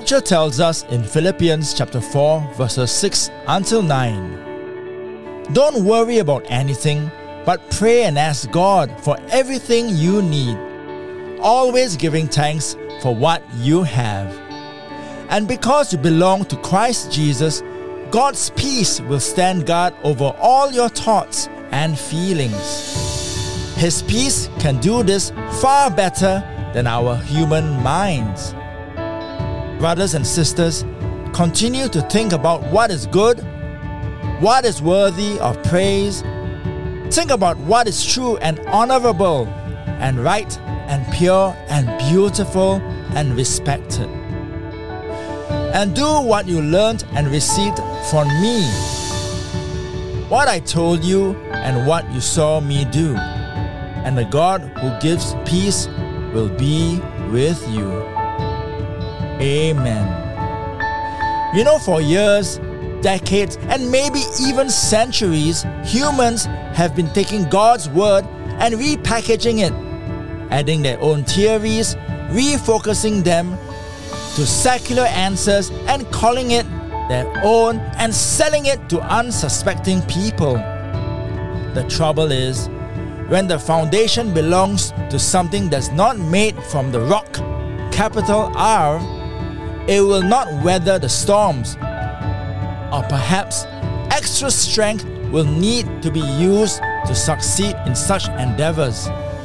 Scripture tells us in Philippians chapter 4 verses 6 until 9. Don't worry about anything, but pray and ask God for everything you need, always giving thanks for what you have. And because you belong to Christ Jesus, God's peace will stand guard over all your thoughts and feelings. His peace can do this far better than our human minds. Brothers and sisters, continue to think about what is good, what is worthy of praise. Think about what is true and honorable, and right and pure and beautiful and respected. And do what you learned and received from me, what I told you and what you saw me do. And the God who gives peace will be with you. Amen. You know, for years, decades, and maybe even centuries, humans have been taking God's word and repackaging it, adding their own theories, refocusing them to secular answers and calling it their own and selling it to unsuspecting people. The trouble is, when the foundation belongs to something that's not made from the rock, capital R, it will not weather the storms. Or perhaps extra strength will need to be used to succeed in such endeavors.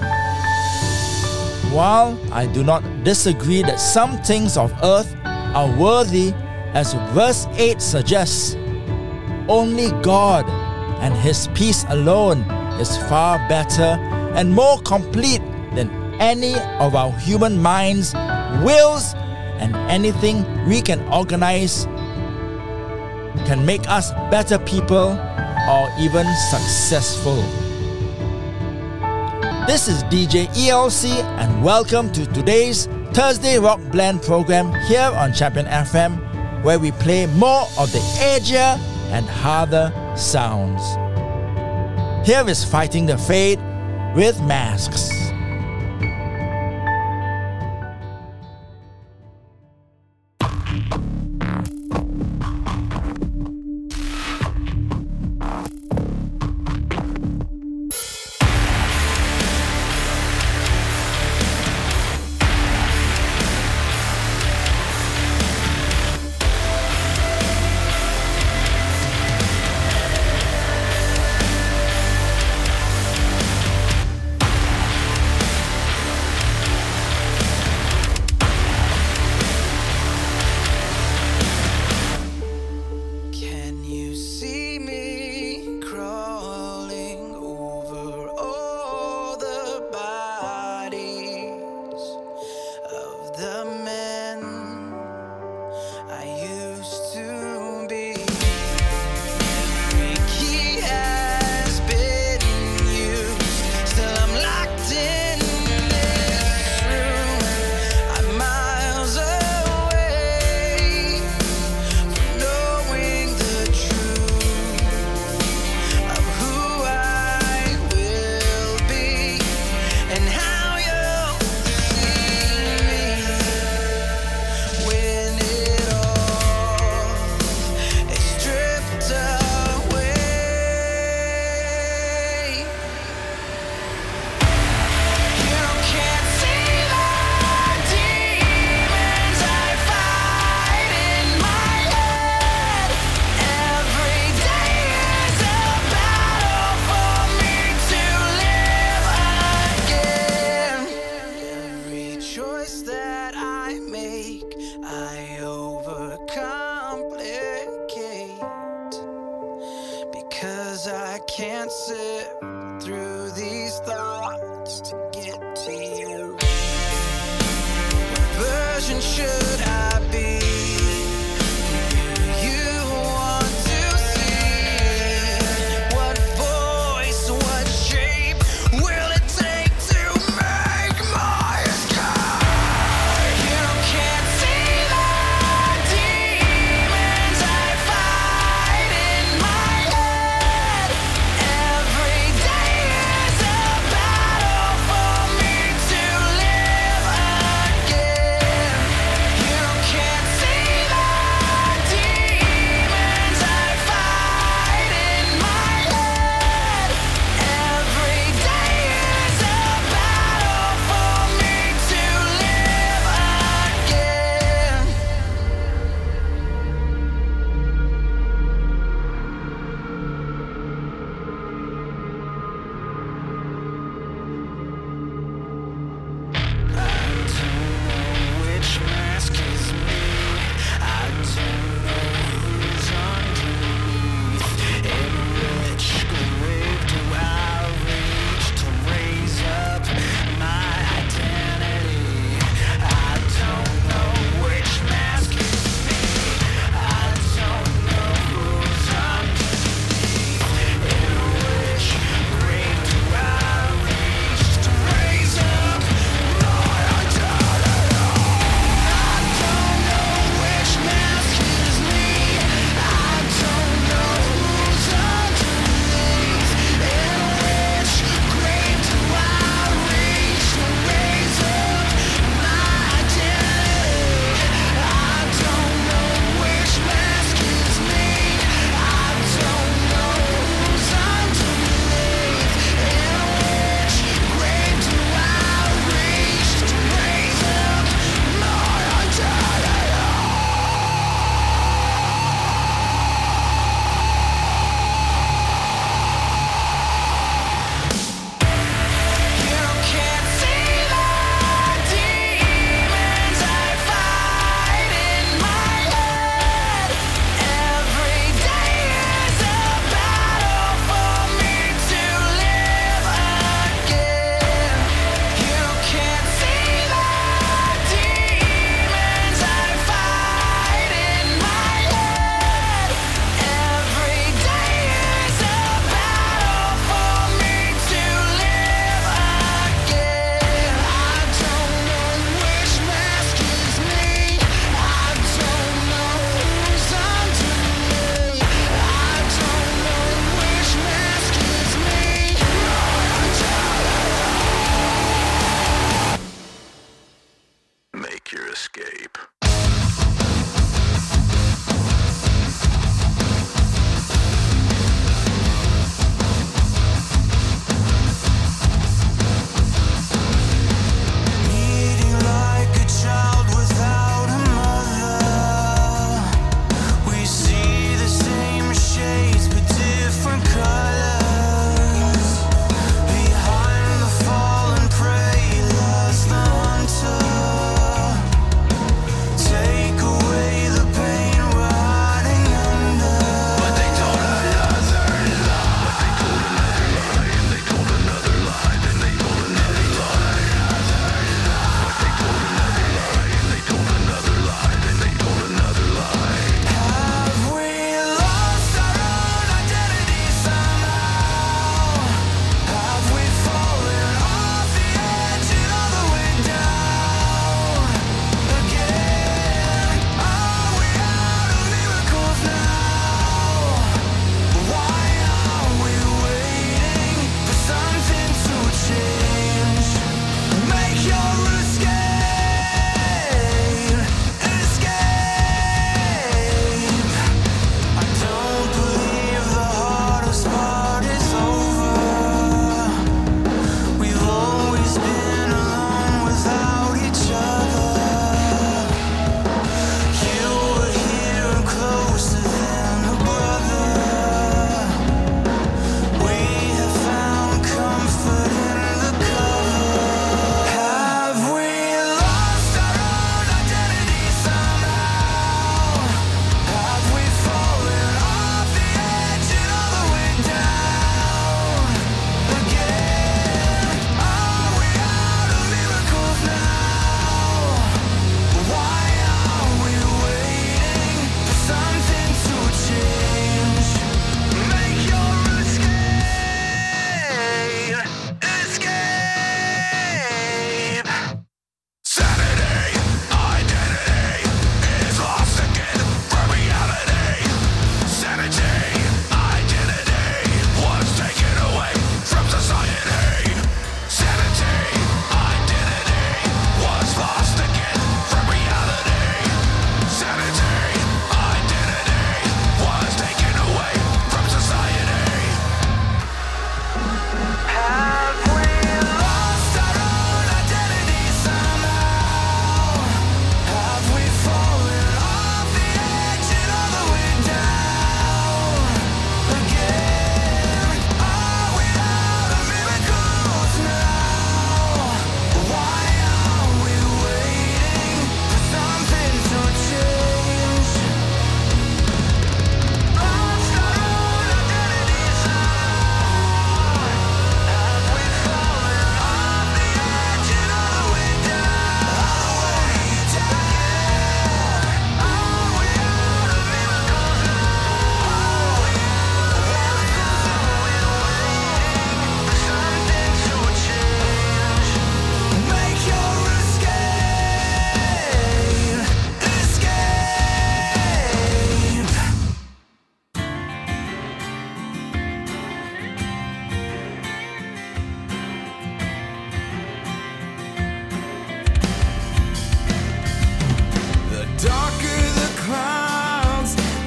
While I do not disagree that some things of earth are worthy, as verse 8 suggests, only God and His peace alone is far better and more complete than any of our human minds, wills, and anything we can organize can make us better people or even successful. This is DJ ELC and welcome to today's Thursday Rock Blend program here on Champion FM, where we play more of the edgier and harder sounds. Here is Fighting the Fate with Masks.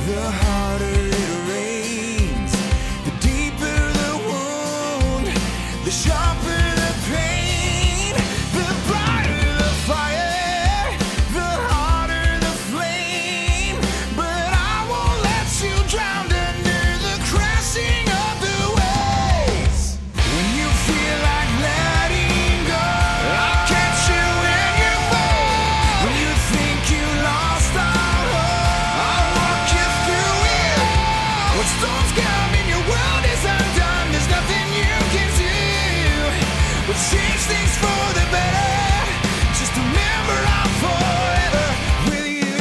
the harder it rains, the deeper the wound, the sharper the pain, the brighter the fire, the harder the flame. But I won't let you drown under the crashing of the waves. When you feel like letting go, I'll catch you when you fall. When you think you lost all hope, I'll walk you through it. When storms come and your world is undone, there's nothing you can do. We'll change things for the better. Just remember I'm forever with you.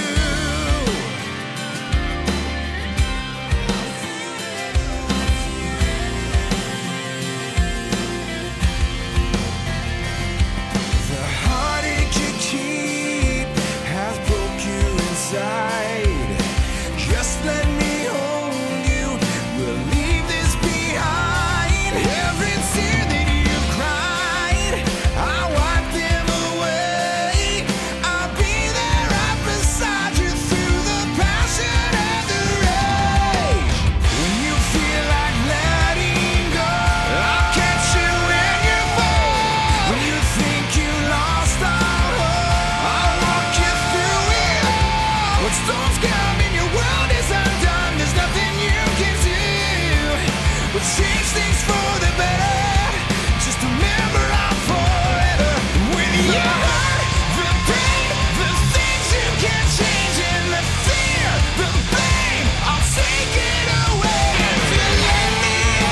The heartache you keep has broke you inside. Just let me hold you. We'll leave this behind. Every tear that you cried, I'll wipe them away. I'll be there right beside you through the passion and the rage. When you feel like letting go, I'll catch you when you fall. When you think you lost all hope, I'll walk you through it. When storms come and your world is undone, there's nothing you can do. We'll change things for the better. Just remember I'm forever with you. The hurt, the pain, the things you can't change, and the fear, the blame, I'll take it away if you let me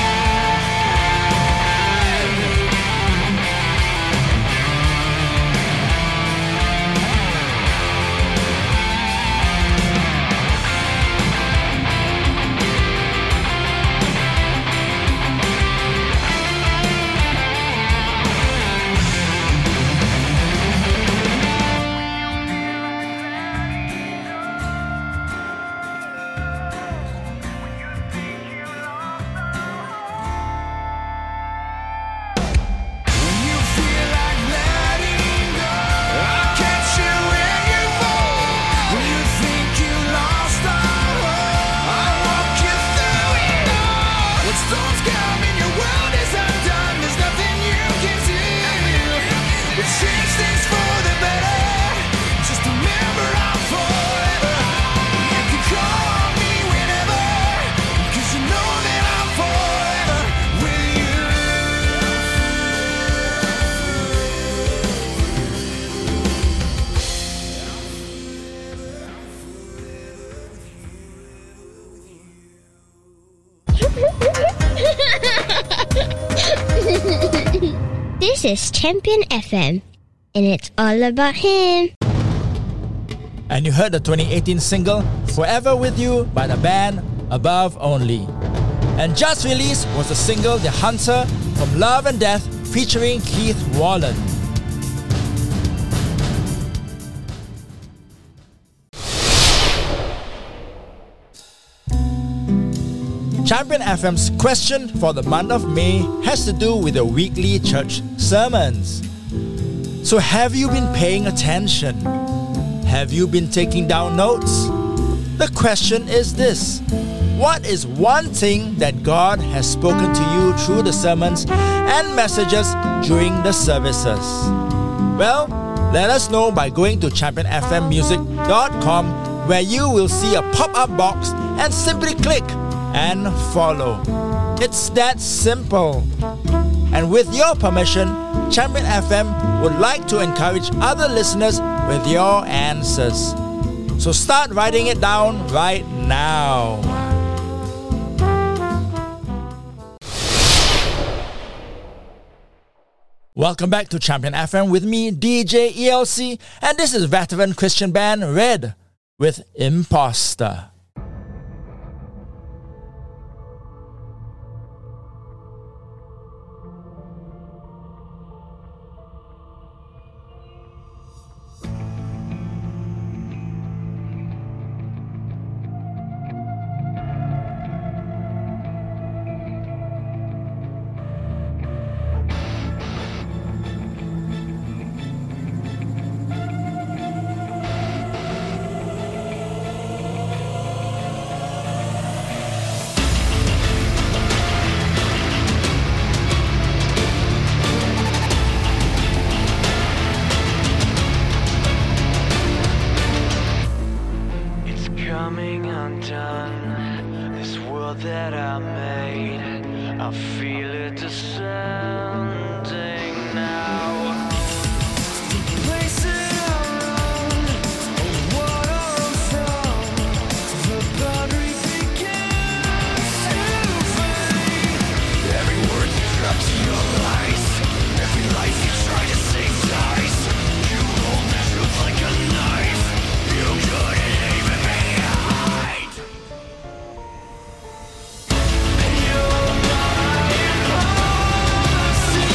When you feel like letting go, I'll catch you when you fall. When you think you lost all hope, I'll walk you through it all. When storms come and your world is undone, there's nothing you can do. We'll change things for the better. Just remember I'm forever. You can call on me whenever, 'cause you know that I'm forever with you. This is Champion FM, and it's all about him. And you heard the 2018 single Forever With You by the band Above Only. And just released was the single The Hunter from Love and Death featuring Keith Wallen. Champion FM's question for the month of May has to do with the weekly church sermons. So have you been paying attention? Have you been taking down notes? The question is this: what is one thing that God has spoken to you through the sermons and messages during the services? Well, let us know by going to championfmmusic.com, where you will see a pop-up box and simply click and follow. It's that simple. And with your permission, Champion FM would like to encourage other listeners with your answers. So start writing it down right now. Welcome back to Champion FM with me, DJ ELC, and this is veteran Christian band Red with Imposter. that I made. I feel it descending now. Place it around, what I'm from. The boundary begins to fade. Every word you drop to your lies, every life you try to save dies. You hold the truth like a knife. You couldn't even hide. You're my imposter.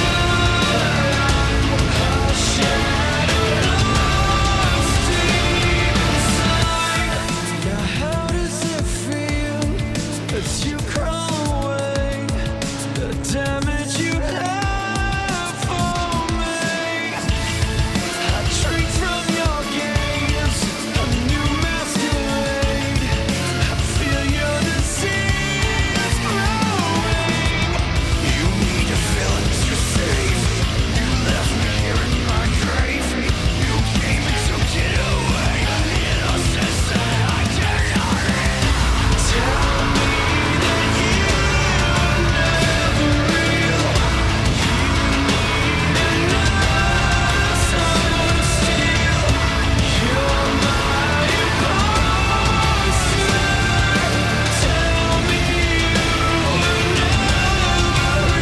A shadow lost deep inside. Now how does it feel as you crawl away? The damage you have for me. I drink from your gaze, a new masquerade. I feel your disease growing. You need to feel it to save. You left me here in my grave. You came and took it away. Innocence that I dare not have. Tell me that you were never real. You need another someone still. You're my imposter. Tell me you were never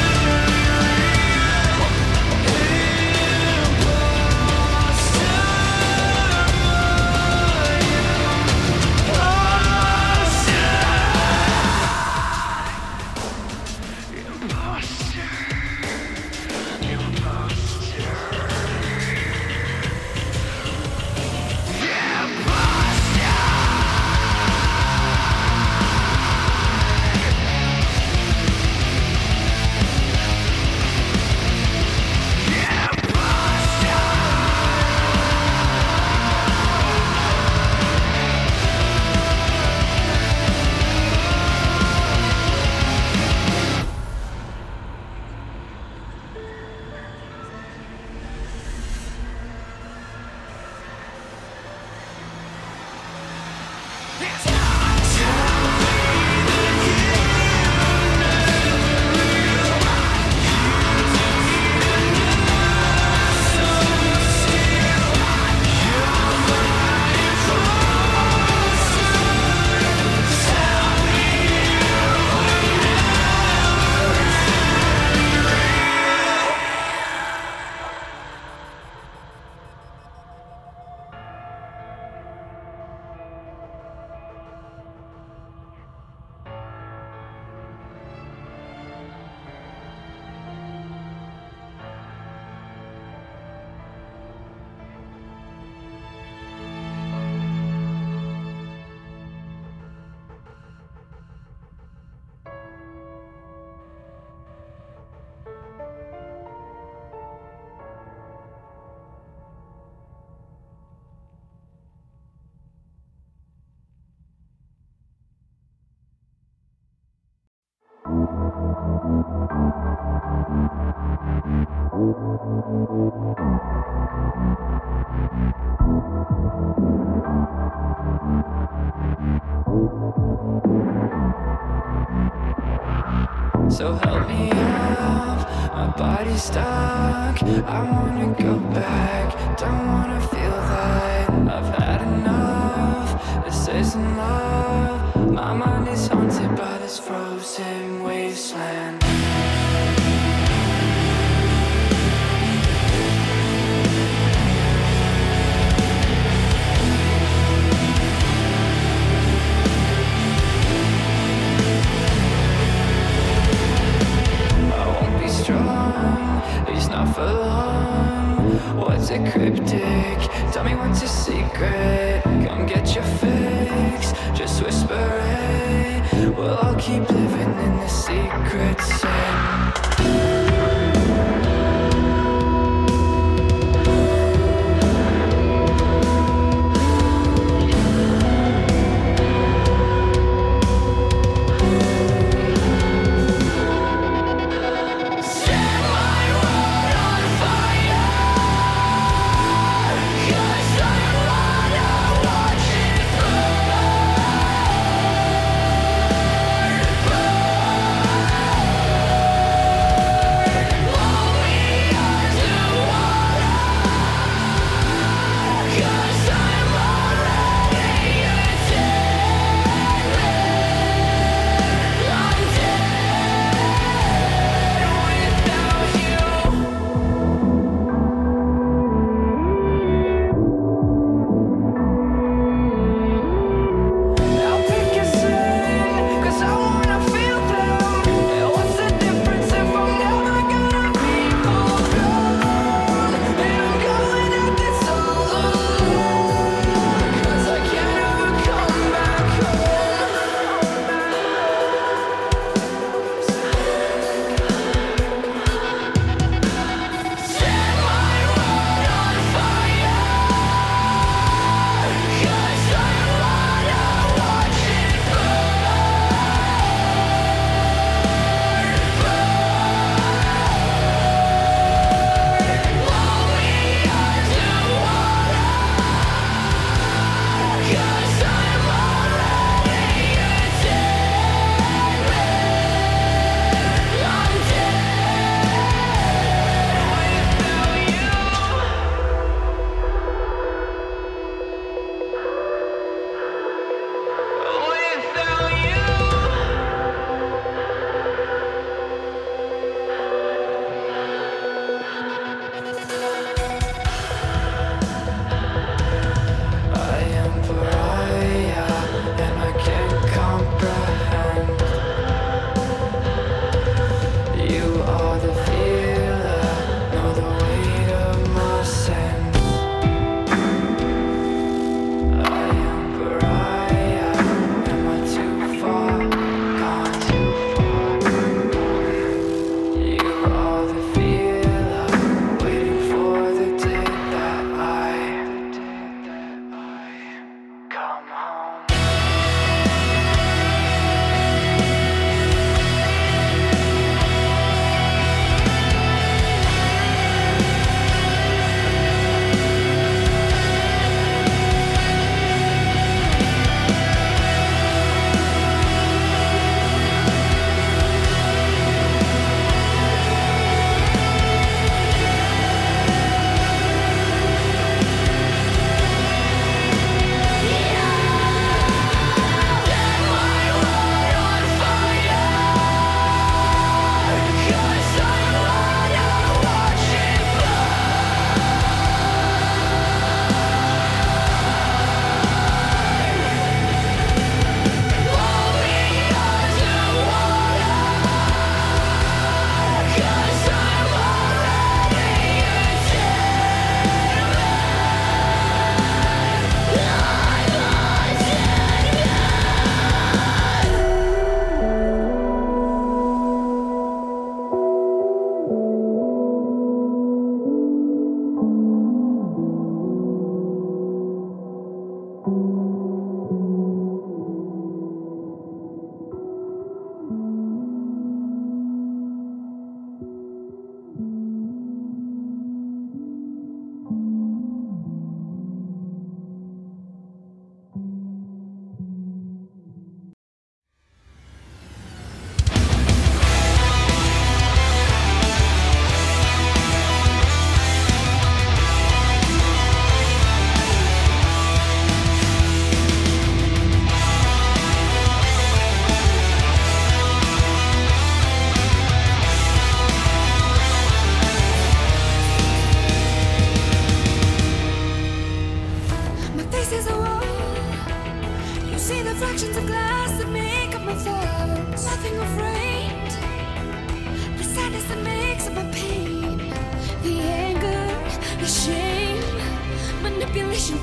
So help me up, my body's stuck. I wanna go back, don't wanna feel that. I've had enough, this isn't love. My mind is haunted by this frozen wasteland. It's not for long. What's a cryptic? Tell me what's a secret. Come get your fix. Just whisper it. Well, I'll keep living in the secret sin.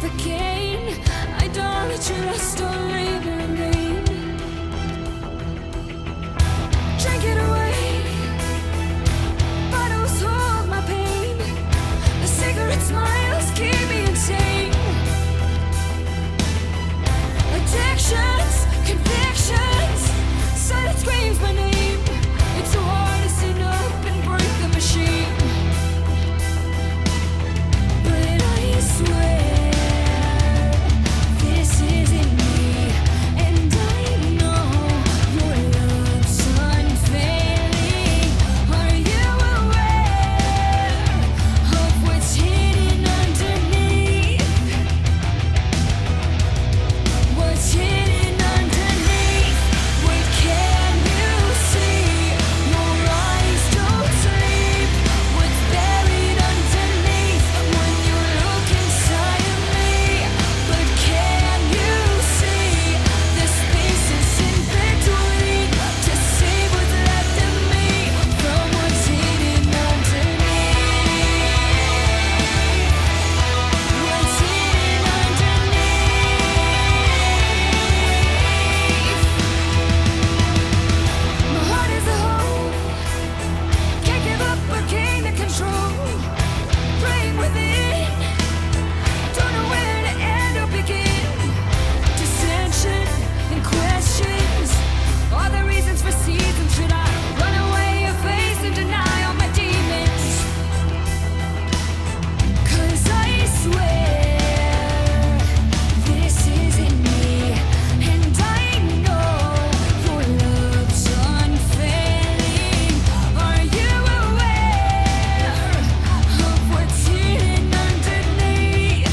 again. Idolatry, lust, or labor in vain. Drink it away. Bottles hold my pain. The cigarette smiles keep me insane. Addictions, convictions, silence screams my name. It's so hard to stand up and break the machine. But I swear this isn't me, and I know your love's unfailing. Are you aware of what's hidden underneath? What's hidden underneath? What can you see? Your eyes don't sleep. What's buried underneath when you look inside of me? But can you see the spaces in between to see what's left of me from what's hidden underneath? What's hidden underneath? My heart is a hole. Can't give up or gain the control. Praying within. Don't know where to end or begin. Dissension and questions are the reasons for seasons. Should I run away or face and deny all my demons? 'Cause I swear this isn't me, and I know your love's unfailing. Are you aware of what's hidden underneath?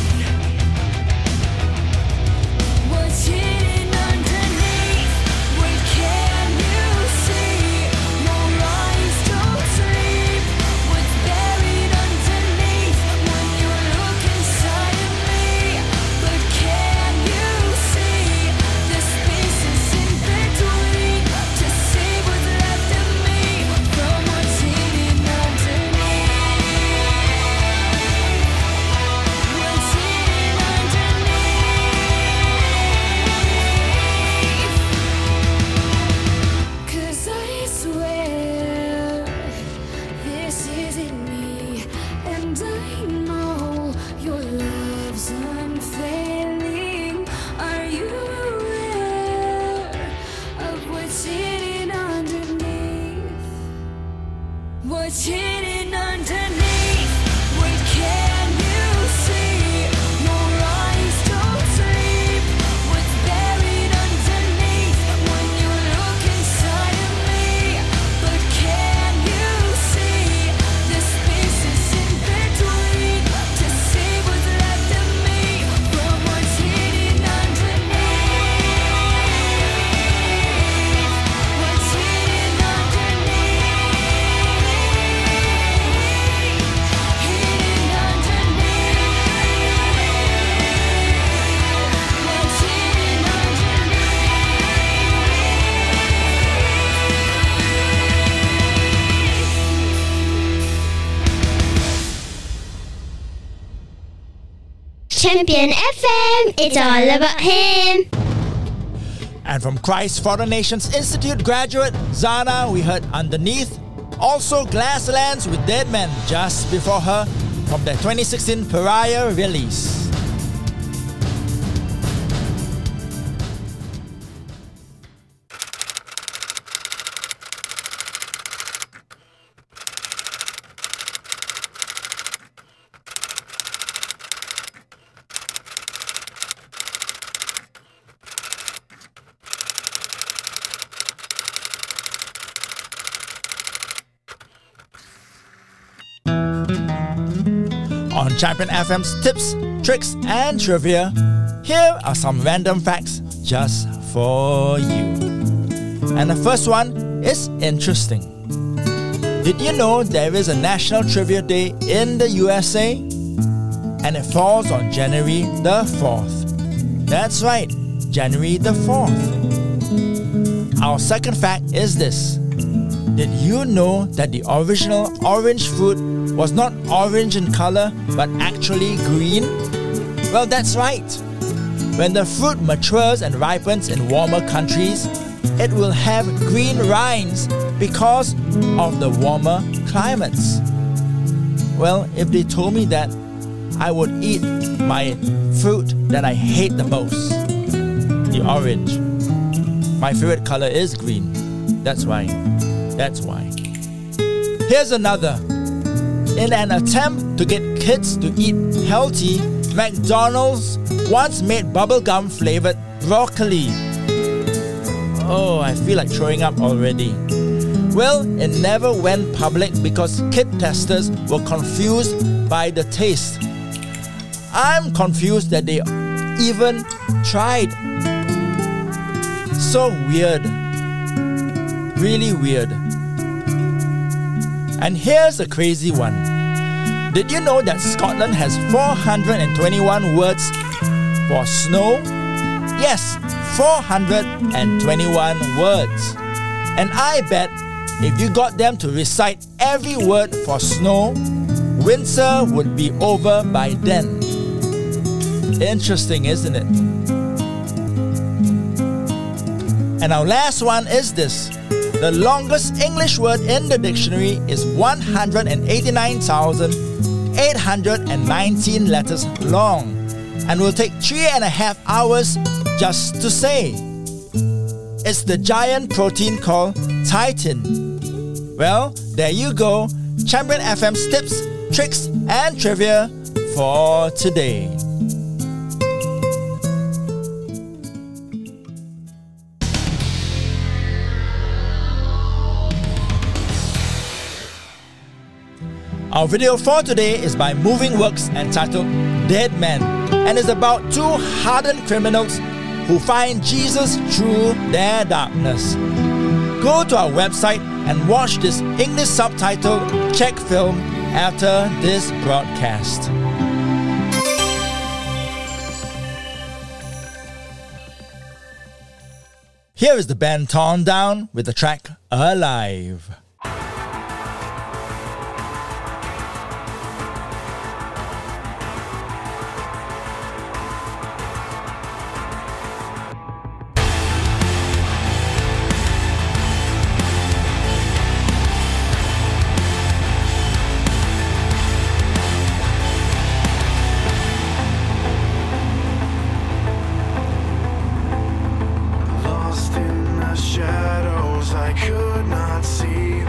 What's hidden underneath? What can you see? Your eyes don't sleep. What's buried underneath when you look inside of me? But can you see the spaces in between to see what's left of me from what's hidden underneath? What's hidden underneath? 'Cause I swear this isn't me, and I know your love's unfailing. Are you aware of what's hidden underneath? What's hidden underneath? What can you see? Your eyes don't sleep. What's buried underneath when you look inside of me? But can you see the spaces in between to see what's left of me from what's hidden underneath? What's hidden Champion FM, it's all about him. And from Christ for the Nations Institute graduate Zana, we heard Underneath. Also Glasslands with Dead Men just before her from their 2016 Pariah release. On Champion FM's tips, tricks, and trivia, here are some random facts just for you. And the first one is interesting. Did you know there is a National Trivia Day in the USA? And it falls on January the 4th. That's right, January the 4th. Our second fact is this. Did you know that the original orange fruit was not orange in color, but actually green? Well, that's right. When the fruit matures and ripens in warmer countries, it will have green rinds because of the warmer climates. Well, if they told me that, I would eat my fruit that I hate the most, the orange. My favorite color is green. That's why. Here's another. In an attempt to get kids to eat healthy, McDonald's once made bubblegum flavored broccoli. Oh, I feel like throwing up already. Well, it never went public because kid testers were confused by the taste. I'm confused that they even tried. So weird. Really weird. And here's a crazy one. Did you know that Scotland has 421 words for snow? Yes, 421 words. And I bet if you got them to recite every word for snow, winter would be over by then. Interesting, isn't it? And our last one is this. The longest English word in the dictionary is 189,819 letters long and will take 3.5 hours just to say. It's the giant protein called chitin. Well, there you go. Champion FM's tips, tricks, and trivia for today. Our video for today is by Moving Works entitled Dead Men and is about two hardened criminals who find Jesus through their darkness. Go to our website and watch this English subtitled Czech film after this broadcast. Here is the band Torn Down with the track Alive. Lost in the shadows, I could not see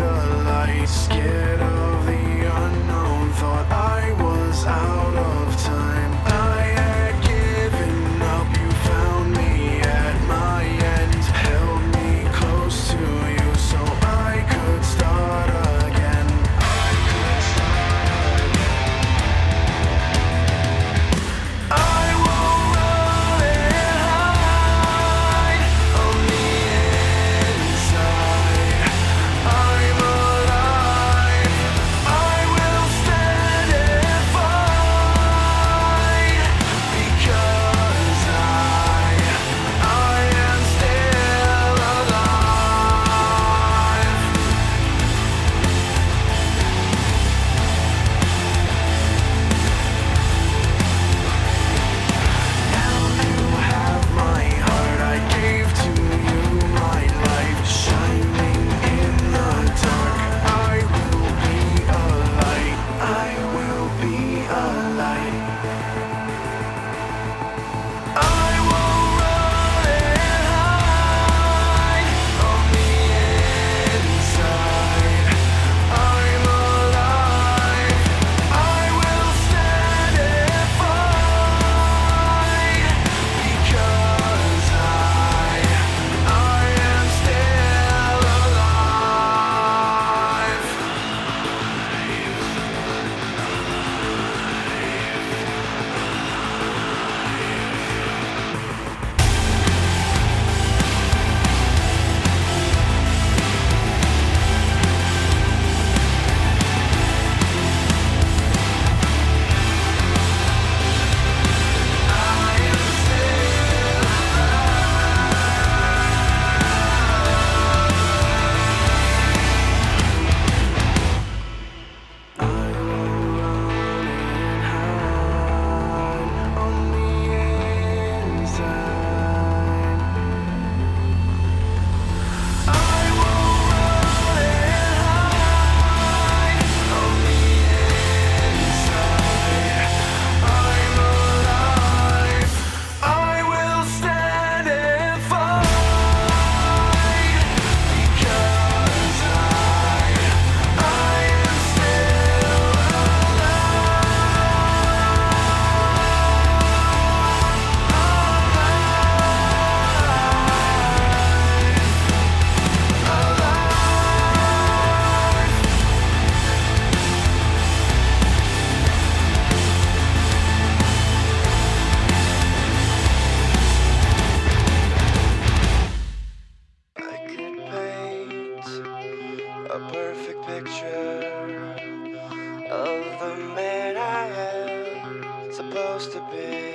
picture of the man I am supposed to be.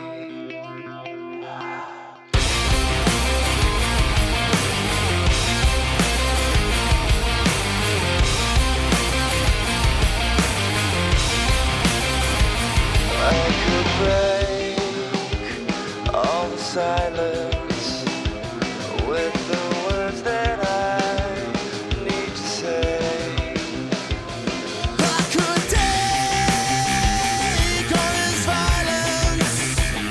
I could break all the silence with the words that I need to say. I could take all this violence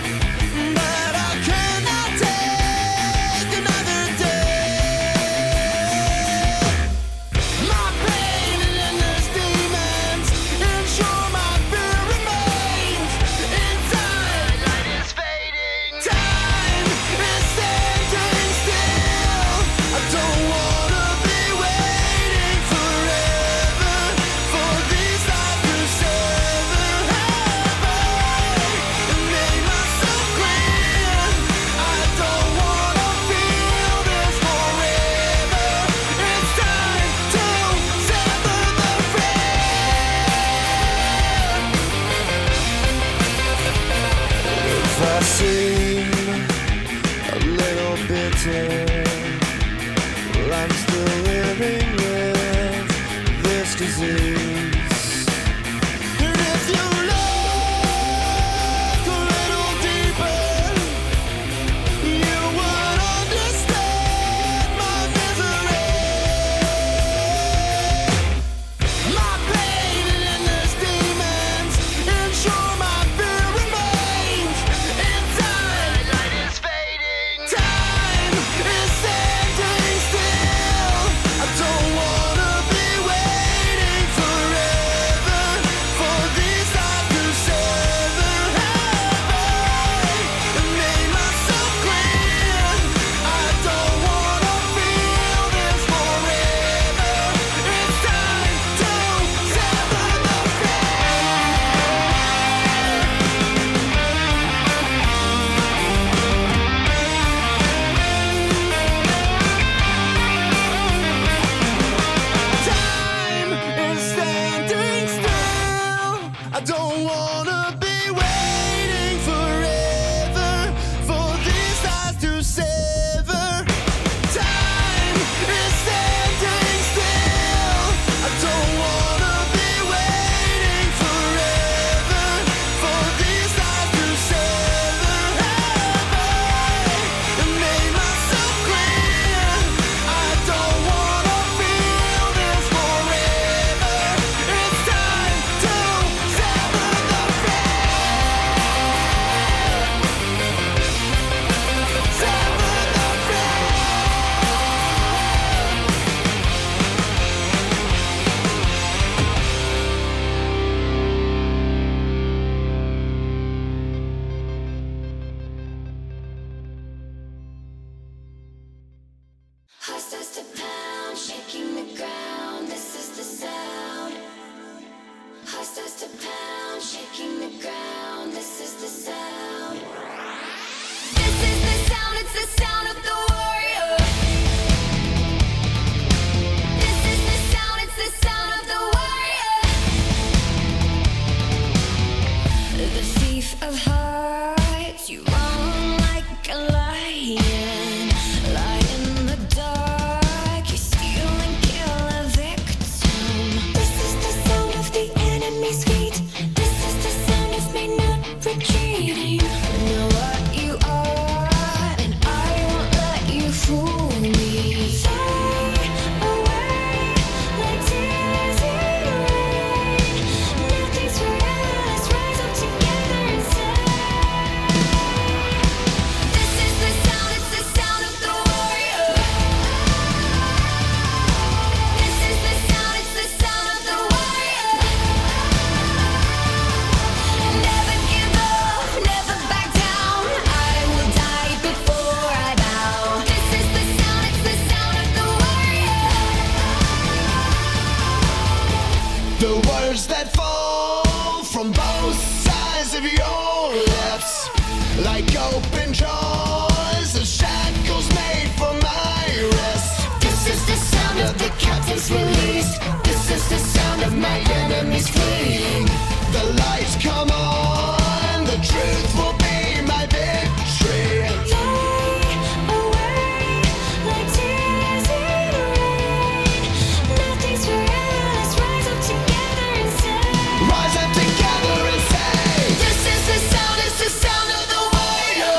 my enemies flee. The lights come on, the truth will be my victory. Fly away like tears in rain. Nothing's forever. Let's rise up together and say, Rise up together and say, this is the sound, it's the sound of the warrior.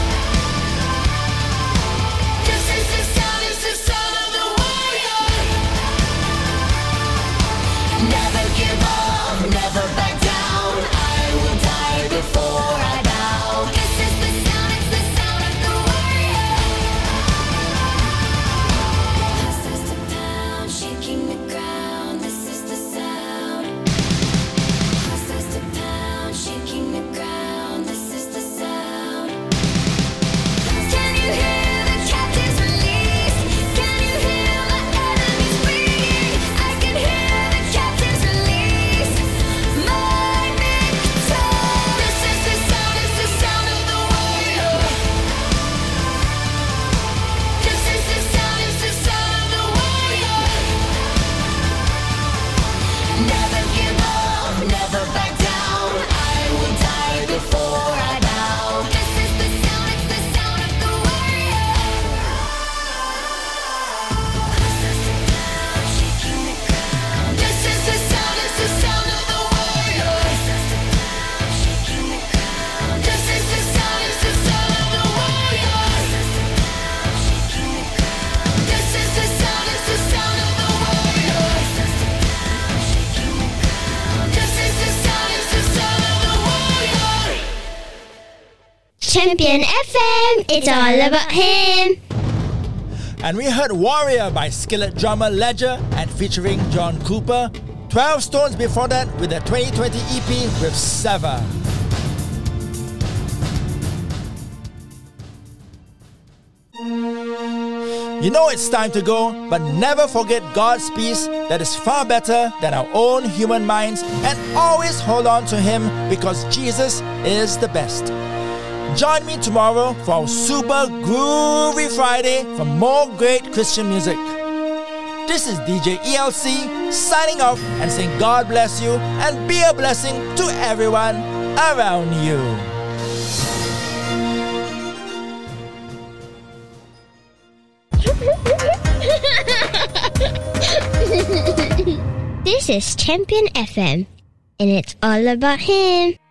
This is the sound, it's the sound of the warrior. Never give up, never back down. I will die before I bow. this is the sound, it's the sound of the warrior. Houses to pound, shaking the ground. This is the sound. Houses to pound, shaking the ground. This is the sound. Can you hear the captives released? Can you hear the enemies fleeing? I can hear the captives released. My victory. This is the sound, it's the sound of the warrior. This is the sound, it's the sound of the warrior. Never give up, never back down. I will die before I bow. This is the sound, it's the sound of the warrior. Houses to pound, shaking the ground. This is the sound, it's the sound of the warrior. Houses to pound, shaking the ground. This is the sound, it's the sound of the warrior. Houses to pound, shaking the ground. This is the sound, it's the sound of the warrior. Houses to pound, shaking the ground. This is the sound, it's the sound of the warrior. Champion FM, it's all about him. And we heard Warrior by Skillet drummer Ledger and featuring John Cooper. 12 Stones before that with their 2020 EP with Sever. You know it's time to go, but never forget God's peace that is far better than our own human minds, and always hold on to Him because Jesus is the best. Join me tomorrow for our Super Groovy Friday for more great Christian music. This is DJ ELC signing off and saying God bless you and be a blessing to everyone around you. This is Champion FM, and it's all about him.